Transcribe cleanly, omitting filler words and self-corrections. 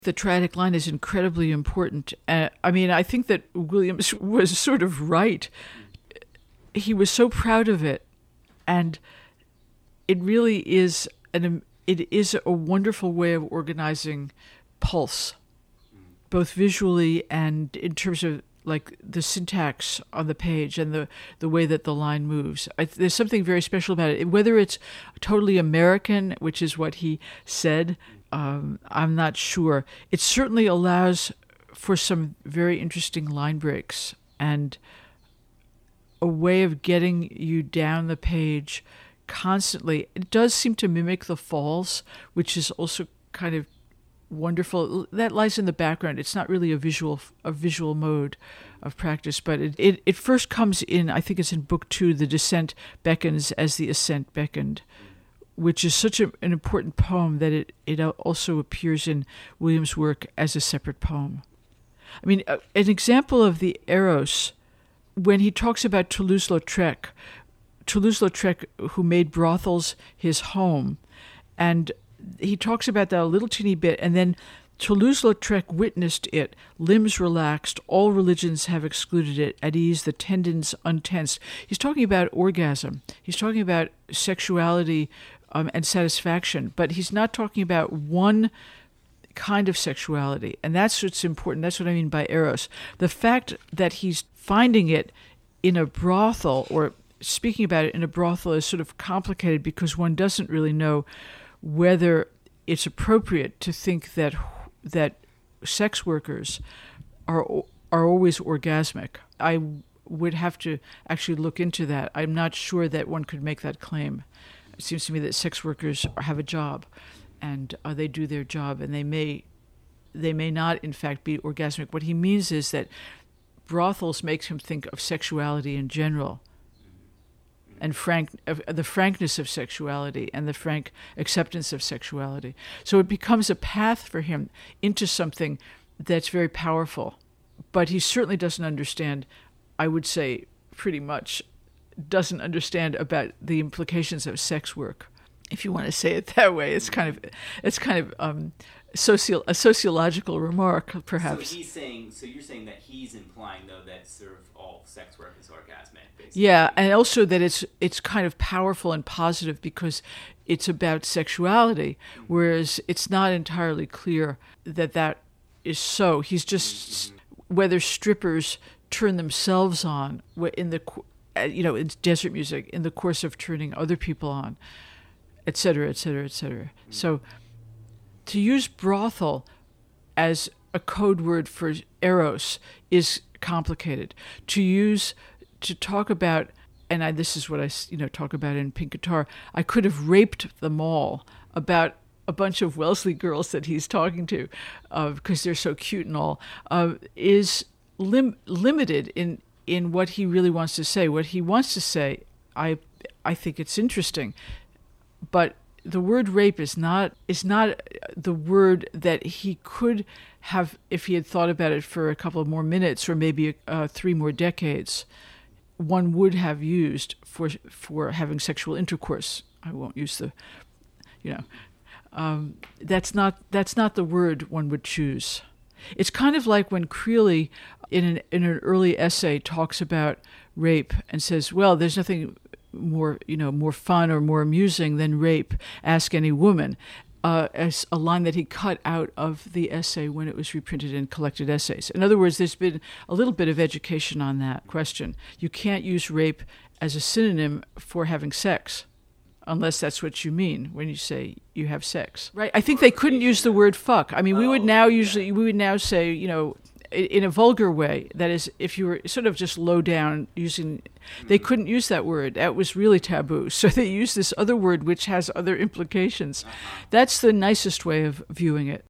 The triadic line is incredibly important. I think that Williams was sort of right. He was so proud of it, and it really is a wonderful way of organizing pulse, both visually and in terms of like the syntax on the page and the way that the line moves. There's something very special about it. Whether it's totally American, which is what he said, I'm not sure. It certainly allows for some very interesting line breaks and a way of getting you down the page constantly. It does seem to mimic the falls, which is also kind of wonderful. That lies in the background. It's not really a visual mode of practice, but it first comes in, I think it's in book 2, The Descent Beckons as the Ascent Beckoned, which is such an important poem that it also appears in Williams' work as a separate poem. I mean, an example of the Eros, when he talks about Toulouse-Lautrec, who made brothels his home, and he talks about that a little teeny bit, and then Toulouse-Lautrec witnessed it, limbs relaxed, all religions have excluded it, at ease, the tendons untensed. He's talking about orgasm. He's talking about sexuality and satisfaction, but he's not talking about one kind of sexuality, and that's what's important. That's what I mean by eros. The fact that he's finding it in a brothel or speaking about it in a brothel is sort of complicated because one doesn't really know whether it's appropriate to think that sex workers are always orgasmic. I would have to actually look into that. I'm not sure that one could make that claim. It seems to me that sex workers have a job, and they do their job, and they may not, in fact, be orgasmic. What he means is that brothels makes him think of sexuality in general, and the frankness of sexuality and the frank acceptance of sexuality. So it becomes a path for him into something that's very powerful. But he certainly doesn't understand, I would say pretty much, doesn't understand about the implications of sex work. If you want to say it that way, it's kind of a sociological remark, perhaps. So you're saying that he's implying, though, that sort of all sex work is orgasmic, basically. Yeah, and also that it's kind of powerful and positive because it's about sexuality, whereas it's not entirely clear that is so. He's just whether strippers turn themselves on in in desert music in the course of turning other people on, et cetera, et cetera, et cetera. So to use brothel as a code word for eros is complicated. To talk about, and this is what I talk about in Pink Guitar, I could have raped them all about a bunch of Wellesley girls that he's talking to because they're so cute and all, is limited in what he really wants to say. What he wants to say, I think it's interesting, but the word rape is not the word that he could have if he had thought about it for a couple of more minutes or maybe 3 more decades. One would have used for having sexual intercourse. I won't use the, that's not the word one would choose. It's kind of like when Creeley, in an early essay, talks about rape and says, "Well, there's nothing more fun or more amusing than rape. Ask any woman." As a line that he cut out of the essay when it was reprinted in Collected Essays. In other words, there's been a little bit of education on that question. You can't use rape as a synonym for having sex, unless that's what you mean when you say you have sex, right? I think they couldn't use the word fuck. I mean, we would now say, in a vulgar way, that is, if you were sort of just low down using, they couldn't use that word. That was really taboo. So they used this other word which has other implications. That's the nicest way of viewing it.